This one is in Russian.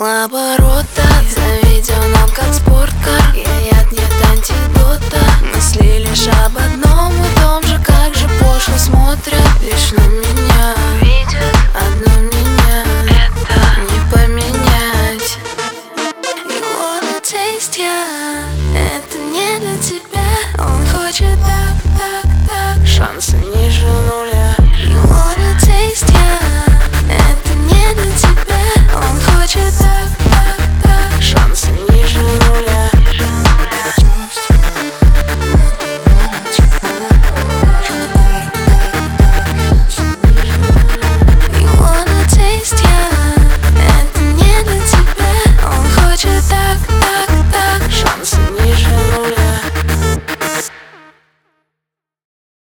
малооборота. Завидел нам как спорткар, я яд, нет антидота. Мысли лишь об одном и том же, как же пошло смотрят лишь на меня.